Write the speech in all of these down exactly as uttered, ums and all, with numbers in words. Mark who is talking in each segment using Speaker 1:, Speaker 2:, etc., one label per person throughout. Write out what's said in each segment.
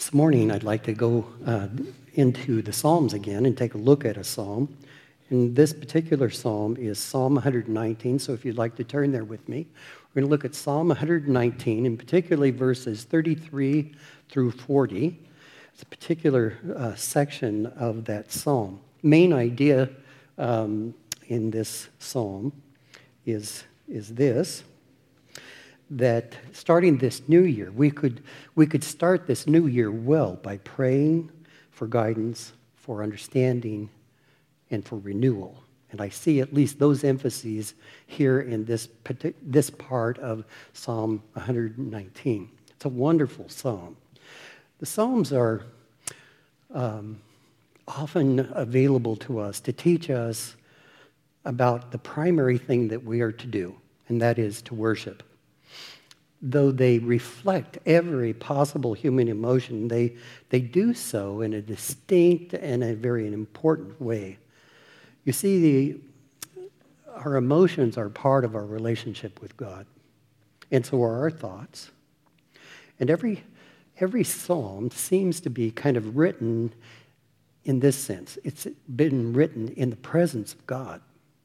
Speaker 1: This morning, I'd like to go uh, into the Psalms again and take a look at a psalm. And this particular psalm is Psalm one nineteen, so if you'd like to turn there with me, we're going to look at Psalm one nineteen, and particularly verses thirty-three through forty. It's a particular uh, section of that psalm. Main idea um, in this psalm is, is this, that starting this new year, we could, we could start this new year well by praying for guidance, for understanding, and for renewal. And I see at least those emphases here in this, this part of Psalm one nineteen. It's a wonderful psalm. The Psalms are um, often available to us to teach us about the primary thing that we are to do, and that is to worship. Though they reflect every possible human emotion, they, they do so in a distinct and a very important way. You see, the, our emotions are part of our relationship with God, and so are our thoughts. And every, every psalm seems to be kind of written in this sense. It's been written in the presence of God.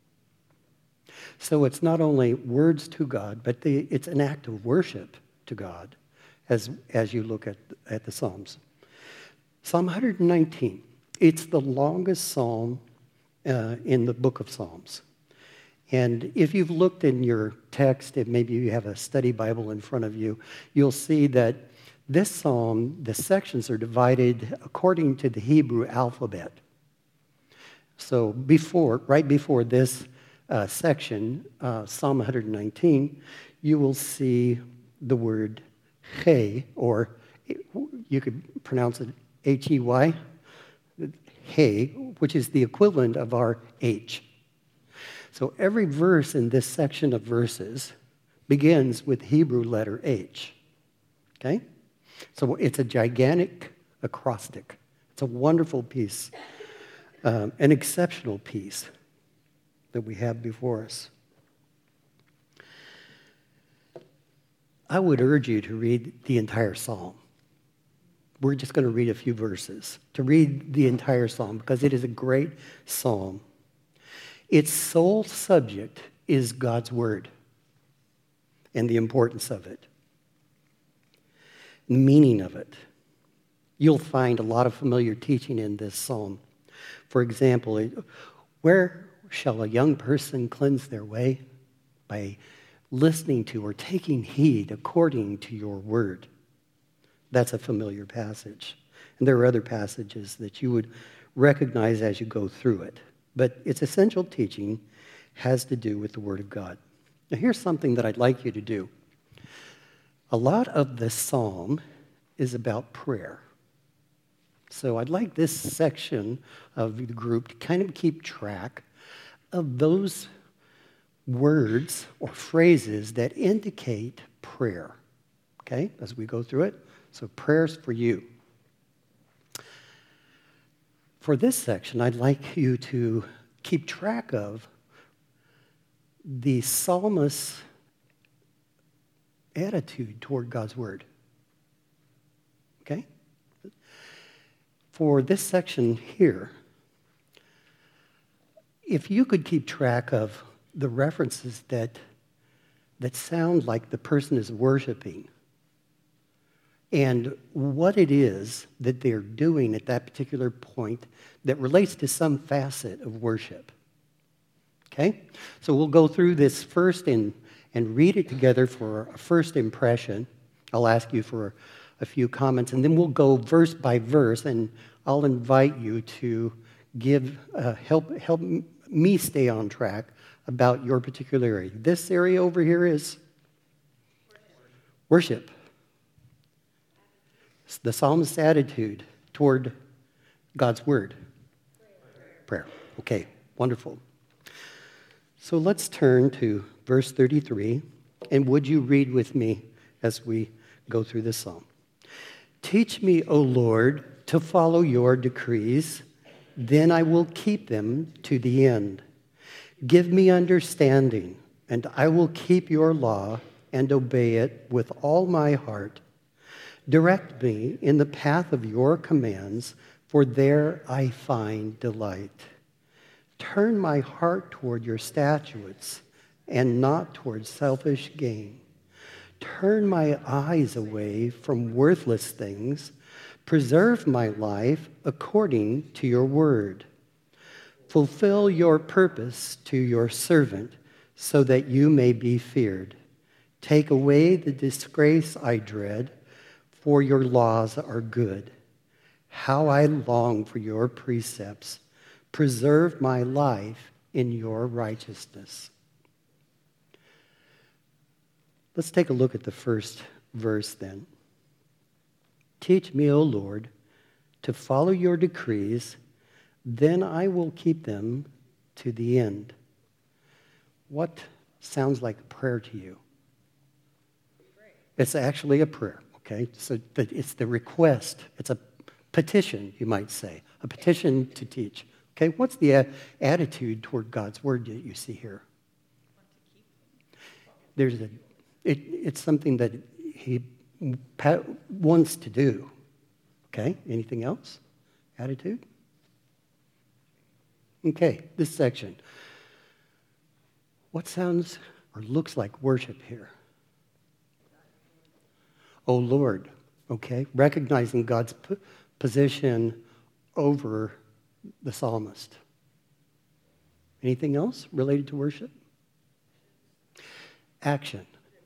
Speaker 1: So it's not only words to God, but the, it's an act of worship to God as, as you look at, at the Psalms. Psalm one nineteen, it's the longest psalm uh, in the book of Psalms. And if you've looked in your text, if maybe you have a study Bible in front of you, you'll see that this psalm, the sections are divided according to the Hebrew alphabet. So before, right before this Uh, section, uh, Psalm one nineteen, you will see the word He, or you could pronounce it H E Y, He, which is the equivalent of our H. So every verse in this section of verses begins with Hebrew letter H. Okay? So it's a gigantic acrostic. It's a wonderful piece, um, an exceptional piece that we have before us. I would urge you to read the entire psalm. We're just going to read a few verses, to read the entire psalm, because it is a great psalm. Its sole subject is God's word and the importance of it, the meaning of it. You'll find a lot of familiar teaching in this psalm. For example, where shall a young person cleanse their way? By listening to or taking heed according to your word. That's a familiar passage. And there are other passages that you would recognize as you go through it. But its essential teaching has to do with the word of God. Now here's something that I'd like you to do. A lot of the psalm is about prayer. So I'd like this section of the group to kind of keep track of those words or phrases that indicate prayer, okay, as we go through it. So prayers for you. For this section, I'd like you to keep track of the psalmist's attitude toward God's word, okay? For this section here, if you could keep track of the references that, that sound like the person is worshiping and what it is that they're doing at that particular point that relates to some facet of worship. Okay? So we'll go through this first and, and read it together for a first impression. I'll ask you for a few comments, and then we'll go verse by verse, and I'll invite you to give uh, help help me stay on track about your particular area. This area over here is worship. It's the psalmist's attitude toward God's word. Prayer. Prayer. Okay, wonderful. So let's turn to verse thirty-three, and would you read with me as we go through this psalm? Teach me, O Lord, to follow your decrees, then I will keep them to the end. Give me understanding, and I will keep your law and obey it with all my heart. Direct me in the path of your commands, for there I find delight. Turn my heart toward your statutes and not toward selfish gain. Turn my eyes away from worthless things. Preserve my life according to your word. Fulfill your purpose to your servant so that you may be feared. Take away the disgrace I dread, for your laws are good. How I long for your precepts. Preserve my life in your righteousness. Let's take a look at the first verse then. Teach me, O Lord, to follow your decrees, then I will keep them to the end. What sounds like a prayer to you? It's actually a prayer, okay? So it's the request. It's a petition, you might say, a petition to teach. Okay, what's the a- attitude toward God's word that you see here? There's a, it, it's something that he pa- wants to do. Okay, anything else? Attitude? Okay, this section. What sounds or looks like worship here? Oh Lord, okay, recognizing God's p- position over the psalmist. Anything else related to worship? Action.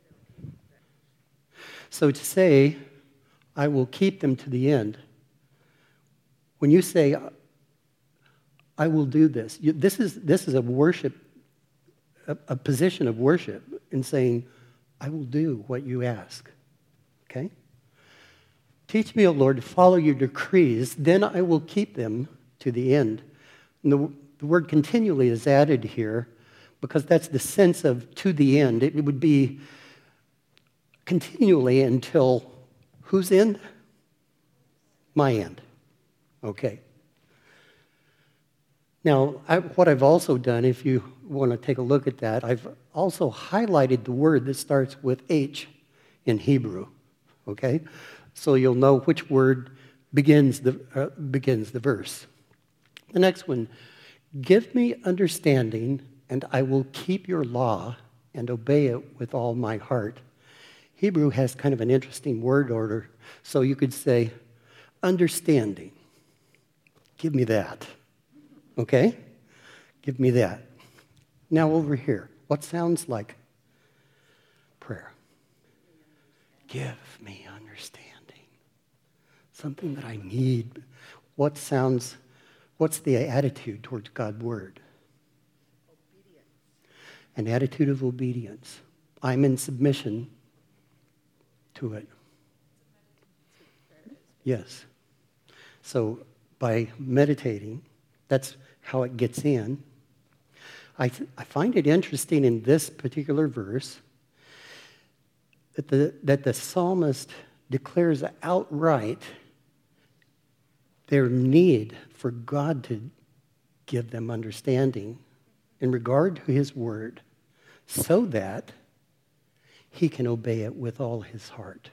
Speaker 1: So to say, I will keep them to the end. When you say, I will do this, you, this is this is a worship, a, a position of worship in saying, I will do what you ask. Okay? Teach me, O Lord, to follow your decrees, then I will keep them to the end. And the, the word continually is added here because that's the sense of to the end. It, it would be continually until whose end? My end. Okay. Now, I, what I've also done, if you want to take a look at that, I've also highlighted the word that starts with H in Hebrew. Okay? So you'll know which word begins the, uh, begins the verse. The next one, give me understanding, and I will keep your law and obey it with all my heart. Hebrew has kind of an interesting word order, so you could say, understanding. Give me that. Okay? Give me that. Now over here, what sounds like prayer? Give me understanding. Something that I need. What sounds, what's the attitude towards God's word? Obedience. An attitude of obedience. I'm in submission to it. Yes. So by meditating, that's how it gets in. I, th- I find it interesting in this particular verse that the, that the psalmist declares outright their need for God to give them understanding in regard to his word so that he can obey it with all his heart.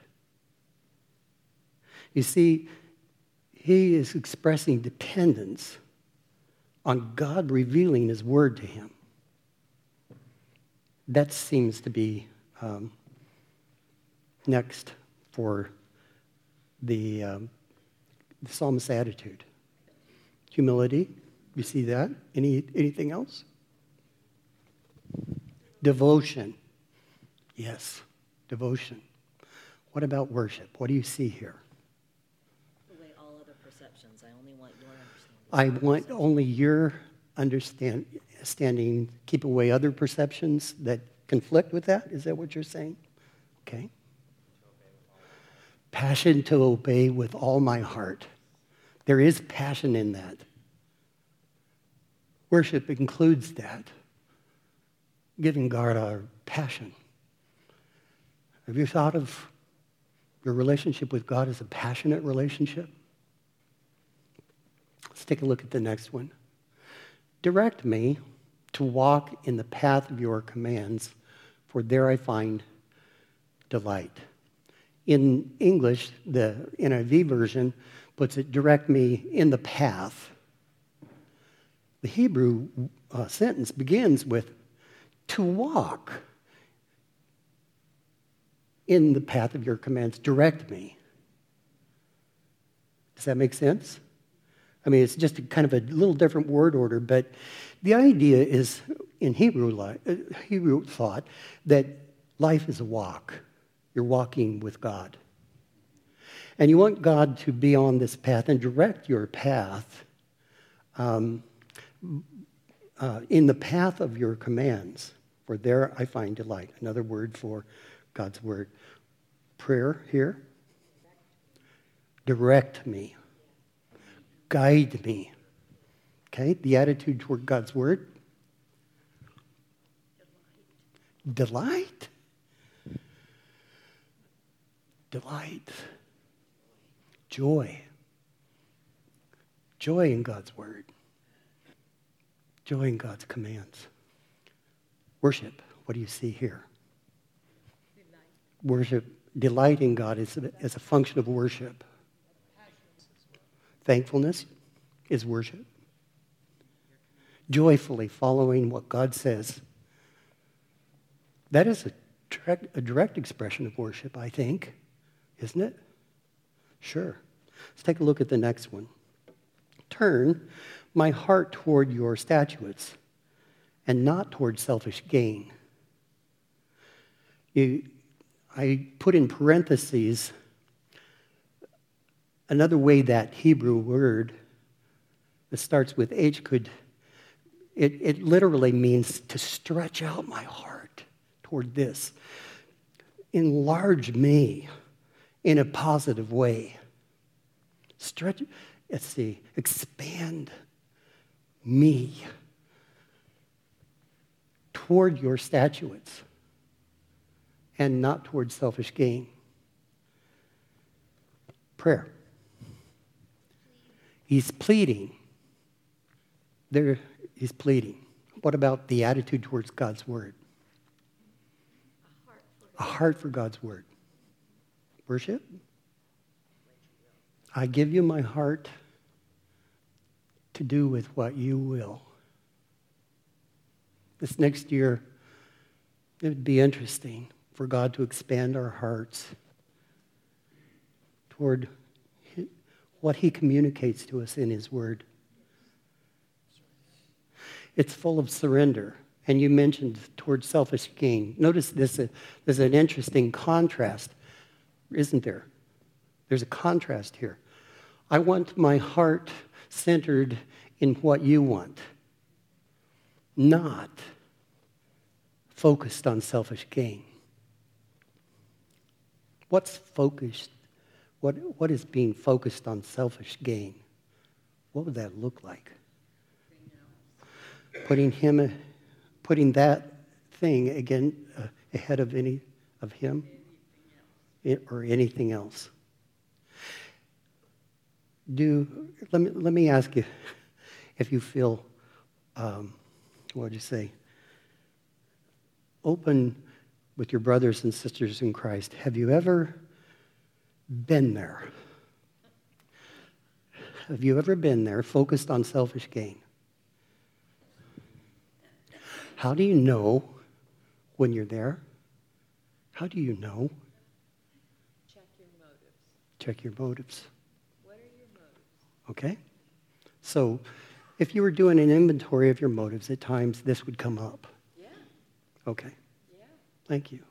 Speaker 1: You see, he is expressing dependence on God revealing his word to him. That seems to be um, next for the, um, the psalmist's attitude. Humility, you see that? Any anything else? Devotion. Yes, devotion. What about worship? What do you see here?
Speaker 2: Away all other perceptions. I only want your understanding.
Speaker 1: I want only your understand, understanding, keep away other perceptions that conflict with that? Is that what you're saying? Okay. Passion to obey with all my heart. There is passion in that. Worship includes that. Giving God our passion. Have you thought of your relationship with God as a passionate relationship? Let's take a look at the next one. Direct me to walk in the path of your commands, for there I find delight. In English, the N I V version puts it, direct me in the path. The Hebrew uh, sentence begins with, to walk in the path of your commands, direct me. Does that make sense? I mean, it's just a kind of a little different word order, but the idea is, in Hebrew, life, Hebrew thought, that life is a walk. You're walking with God. And you want God to be on this path and direct your path um, uh, in the path of your commands. For there I find delight. Another word for God's word. Prayer here. Direct me. Guide me. Okay, the attitude toward God's word. Delight. Delight. Joy. Joy in God's word. Joy in God's commands. Worship. What do you see here? Worship. Delight in God is a, is a function of worship. Thankfulness is worship. Joyfully following what God says. That is a direct, a direct expression of worship, I think. Isn't it? Sure. Let's take a look at the next one. Turn my heart toward your statutes and not toward selfish gain. You, I put in parentheses another way that Hebrew word that starts with H could, it, it literally means to stretch out my heart toward this. Enlarge me in a positive way. Stretch, let's see, expand me toward your statutes and not toward selfish gain. Prayer. He's pleading. There, he's pleading. What about the attitude towards God's word? A heart for God's word. Worship. I give you my heart to do with what you will. This next year, it would be interesting for God to expand our hearts toward what he communicates to us in his word. It's full of surrender. And you mentioned toward selfish gain. Notice this, uh, there's an interesting contrast, isn't there? There's a contrast here. I want my heart centered in what you want, not focused on selfish gain. What's focused? What, what is being focused on selfish gain? What would that look like? Putting him, putting that thing again uh, ahead of any of him or anything else. Do let me let me ask you if you feel um, what would you say? Open with your brothers and sisters in Christ. Have you ever been there? Have you ever been there, focused on selfish gain? How do you know when you're there? How do you know?
Speaker 3: Check your motives.
Speaker 1: Check your motives.
Speaker 3: What are your motives?
Speaker 1: Okay? So, if you were doing an inventory of your motives, at times this would come up.
Speaker 3: Yeah.
Speaker 1: Okay.
Speaker 3: Yeah.
Speaker 1: Thank you.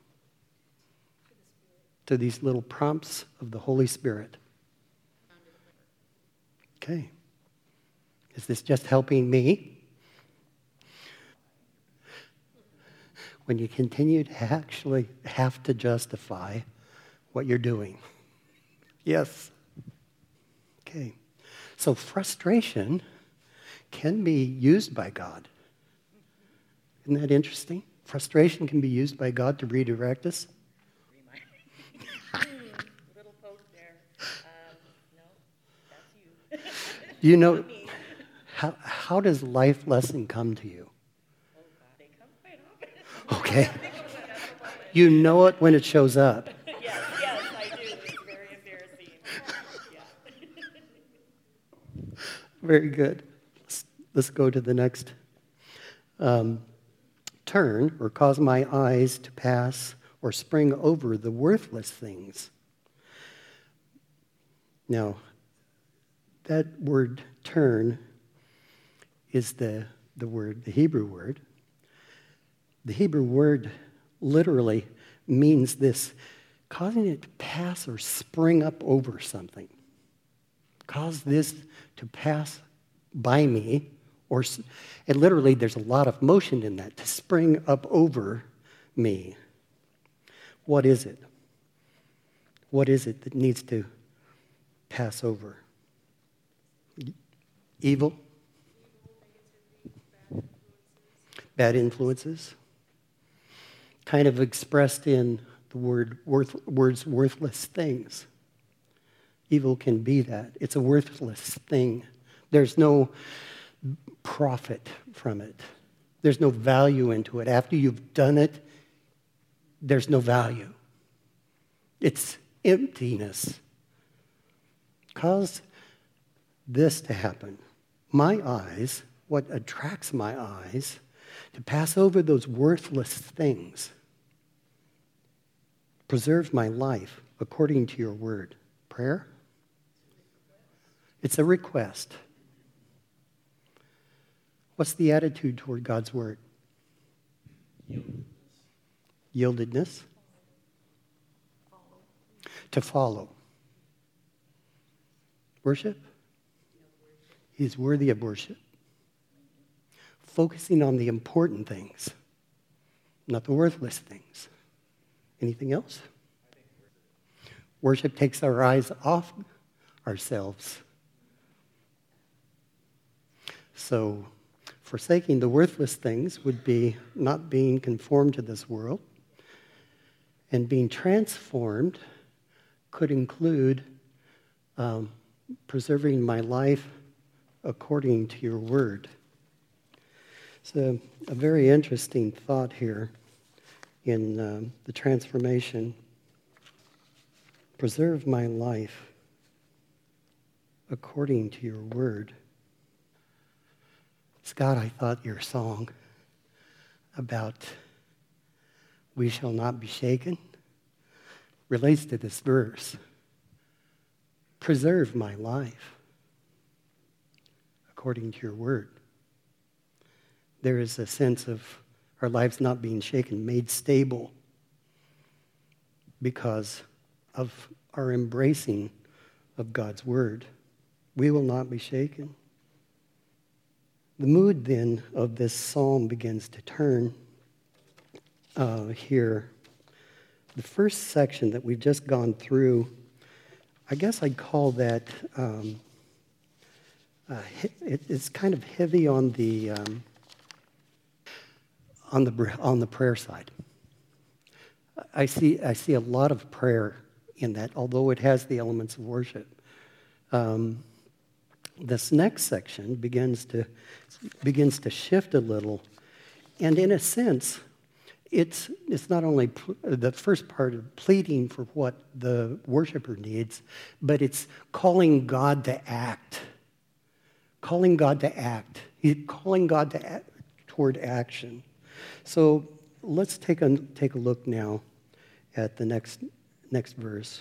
Speaker 1: To these little prompts of the Holy Spirit. Okay. Is this just helping me? When you continue to actually have to justify what you're doing. Yes. Okay. So frustration can be used by God. Isn't that interesting? Frustration can be used by God to redirect us.
Speaker 3: Little poke there. Um, no, that's you.
Speaker 1: Do you know, how, how does life lesson come to you?
Speaker 3: Oh, God, they come quite often.
Speaker 1: Okay. You know it when it shows up.
Speaker 3: Yes, yes, I do.
Speaker 1: Very good. Let's, let's go to the next. Um, turn, or cause my eyes to pass or spring over the worthless things. Now, that word turn is the, the word, the Hebrew word. The Hebrew word literally means this, causing it to pass or spring up over something. Cause this to pass by me, or, and literally there's a lot of motion in that, to spring up over me. What is it? What is it that needs to pass over? Evil? Bad influences? Kind of expressed in the word worth, words worthless things. Evil can be that. It's a worthless thing. There's no profit from it. There's no value into it. After you've done it, there's no value. It's emptiness. Cause this to happen. My eyes, what attracts my eyes, to pass over those worthless things. Preserve my life according to your word. Prayer? It's a request. What's the attitude toward God's word? Yieldedness. Yieldedness? Follow. To follow. Worship? He's worthy of worship. Focusing on the important things, not the worthless things. Anything else? Worship takes our eyes off ourselves. So, forsaking the worthless things would be not being conformed to this world. And being transformed could include um, preserving my life according to your word. So, a very interesting thought here in um, the transformation. Preserve my life according to your word. Scott, I thought your song about we shall not be shaken relates to this verse. Preserve my life according to your word. There is a sense of our lives not being shaken, made stable because of our embracing of God's word. We will not be shaken. The mood then of this psalm begins to turn uh, here. The first section that we've just gone through, I guess I'd call that, um, uh, it, it's kind of heavy on the, um, on the on the prayer side. I see I see a lot of prayer in that, although it has the elements of worship. Um, this next section begins to begins to shift a little, and in a sense, it's it's not only pl- the first part of pleading for what the worshiper needs, but it's calling God to act. Calling God to act. He's calling God to act, toward action. So let's take a take a look now at the next next verse.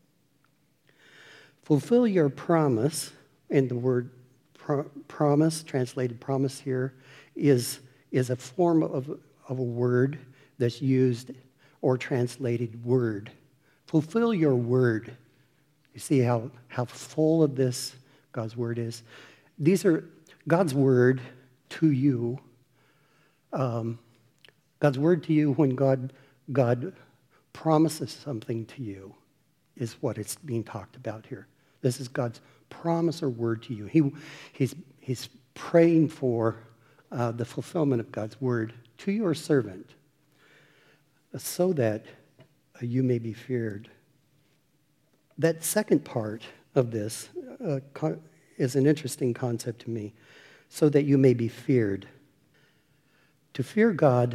Speaker 1: Fulfill your promise, and the word pro- promise, translated promise here, is, is a form of, of a word that's used or translated word. Fulfill your word. You see how, how full of this God's word is? These are God's word to you. Um, God's word to you when God, God promises something to you is what it's being talked about here. This is God's promise or word to you. He, he's, he's praying for uh, the fulfillment of God's word to your servant uh, so that uh, you may be feared. That second part of this uh, co- is an interesting concept to me. So that you may be feared. To fear God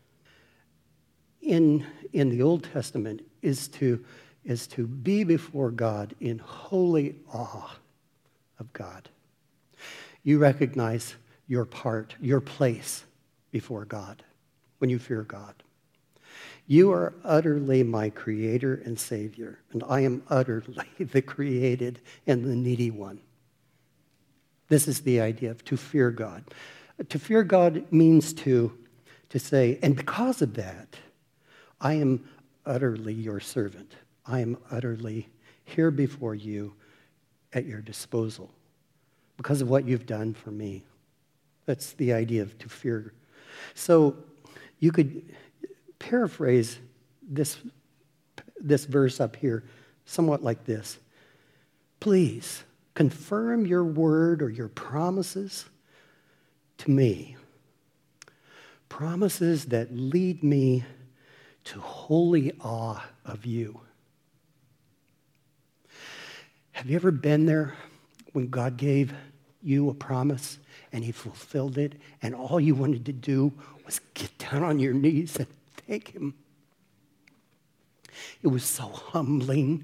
Speaker 1: in, in the Old Testament is to, is to be before God in holy awe of God. You recognize your part, your place before God when you fear God. You are utterly my creator and savior, and I am utterly the created and the needy one. This is the idea of to fear God. To fear God means to, to say, and because of that, I am utterly your servant. I am utterly here before you at your disposal because of what you've done for me. That's the idea of to fear. So you could paraphrase this, this verse up here somewhat like this. Please confirm your word or your promises to me. Promises that lead me to holy awe of you. Have you ever been there when God gave you a promise and he fulfilled it and all you wanted to do was get down on your knees and thank him? It was so humbling.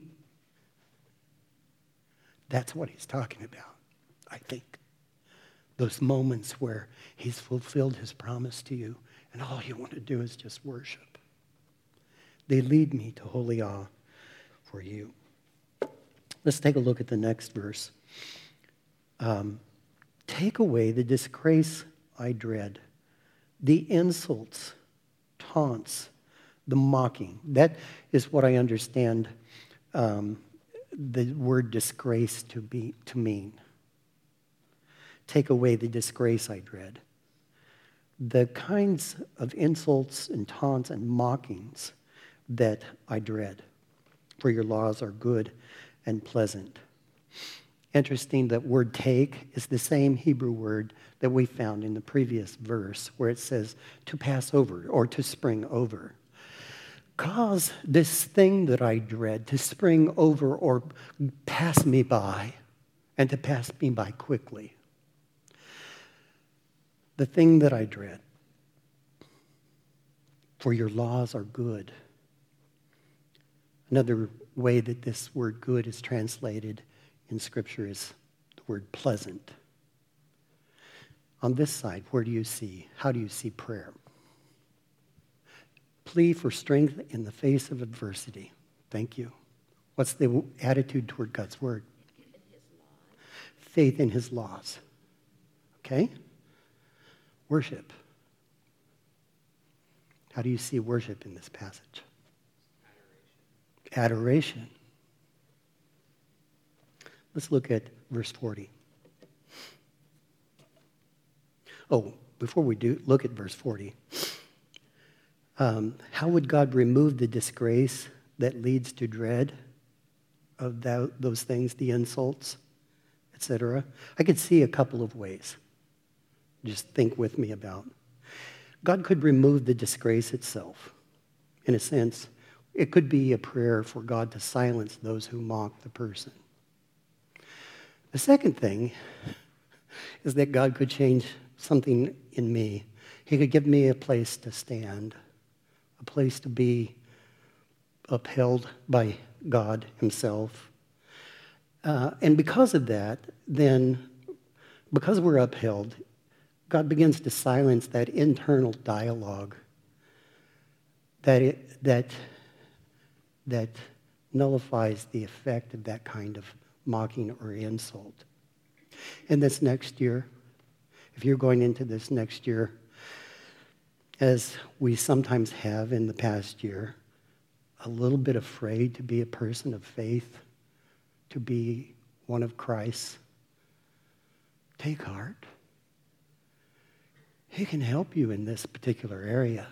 Speaker 1: That's what he's talking about, I think. Those moments where he's fulfilled his promise to you and all you want to do is just worship. They lead me to holy awe for you. Let's take a look at the next verse. Um, Take away the disgrace I dread, the insults, taunts, the mocking. That is what I understand um, the word disgrace to be to mean. Take away the disgrace I dread. The kinds of insults and taunts and mockings that I dread, for your laws are good and pleasant. Interesting, that word take is the same Hebrew word that we found in the previous verse where it says to pass over or to spring over. Cause this thing that I dread to spring over or pass me by, and to pass me by quickly. The thing that I dread. For your laws are good. Another way that this word good is translated in Scripture is the word pleasant. On this side, where do you see, how do you see prayer? Plea for strength in the face of adversity. Thank you. What's the attitude toward God's word?
Speaker 3: In his laws.
Speaker 1: Faith in his laws. Okay? Worship. How do you see worship in this passage? Adoration. Adoration. Let's look at verse forty. Oh, before we do look at verse forty, um, how would God remove the disgrace that leads to dread of that, those things, the insults, et cetera? I could see a couple of ways. Just think with me about. God could remove the disgrace itself. In a sense, it could be a prayer for God to silence those who mock the person. The second thing is that God could change something in me. He could give me a place to stand, a place to be upheld by God himself. Uh, and because of that, then, because we're upheld, God begins to silence that internal dialogue that it, that, that nullifies the effect of that kind of mocking or insult. And this next year, if you're going into this next year, as we sometimes have in the past year, a little bit afraid to be a person of faith, to be one of Christ, take heart. He can help you in this particular area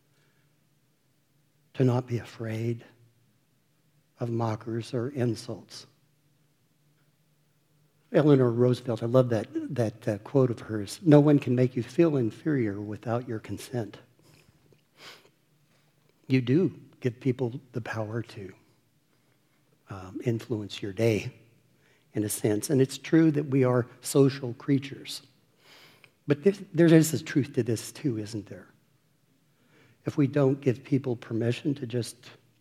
Speaker 1: to not be afraid of mockers or insults. Eleanor Roosevelt, I love that, that uh, quote of hers, no one can make you feel inferior without your consent. You do give people the power to um, influence your day, in a sense. And it's true that we are social creatures. But this, there is a truth to this too, isn't there? If we don't give people permission to just,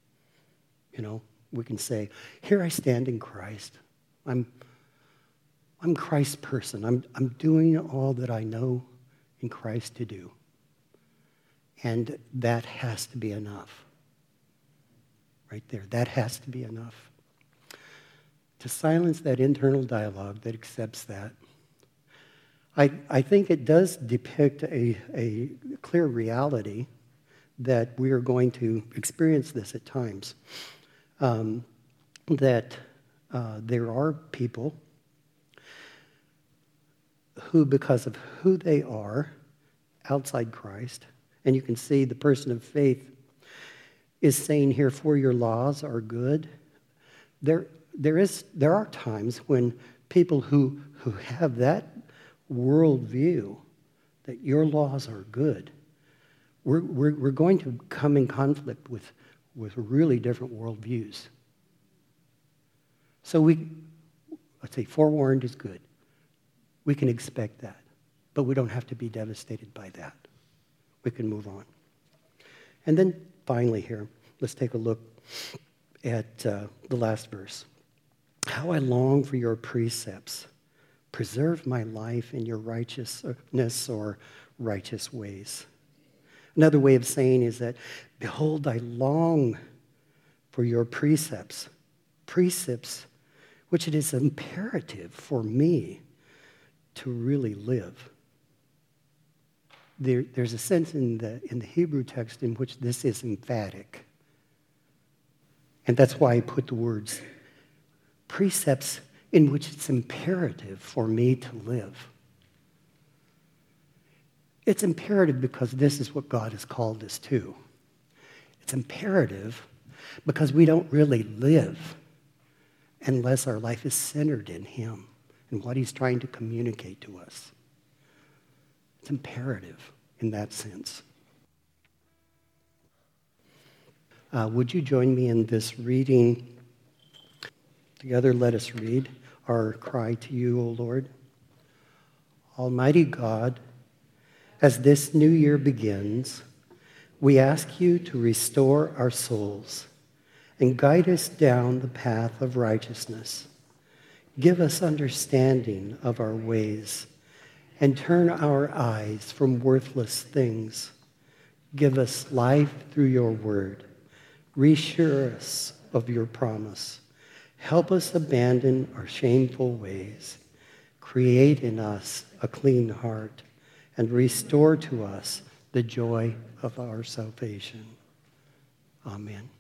Speaker 1: you know, we can say, here I stand in Christ. I'm I'm Christ's person. I'm, I'm doing all that I know in Christ to do. And that has to be enough. Right there. That has to be enough. To silence that internal dialogue that accepts that, I, I think it does depict a, a clear reality that we are going to experience this at times. Um, that uh, there are people who, because of who they are outside Christ, and you can see the person of faith is saying here, for your laws are good. There, there, is, there are times when people who, who have that worldview, that your laws are good, we're, we're, we're going to come in conflict with, with really different worldviews. So we, let's say forewarned is good. We can expect that, but we don't have to be devastated by that. We can move on. And then finally here, let's take a look at uh, the last verse. How I long for your precepts. Preserve my life in your righteousness or righteous ways. Another way of saying is that, behold, I long for your precepts. Precepts which it is imperative for me to really live. There, there's a sense in the, in the Hebrew text in which this is emphatic. And that's why I put the words precepts in which it's imperative for me to live. It's imperative because this is what God has called us to. It's imperative because we don't really live unless our life is centered in Him and what He's trying to communicate to us. It's imperative in that sense. Uh, would you join me in this reading? Together, let us read our cry to you, O Lord. Almighty God, as this new year begins, we ask you to restore our souls and guide us down the path of righteousness. Give us understanding of our ways and turn our eyes from worthless things. Give us life through your word. Reassure us of your promise. Help us abandon our shameful ways. Create in us a clean heart and restore to us the joy of our salvation. Amen.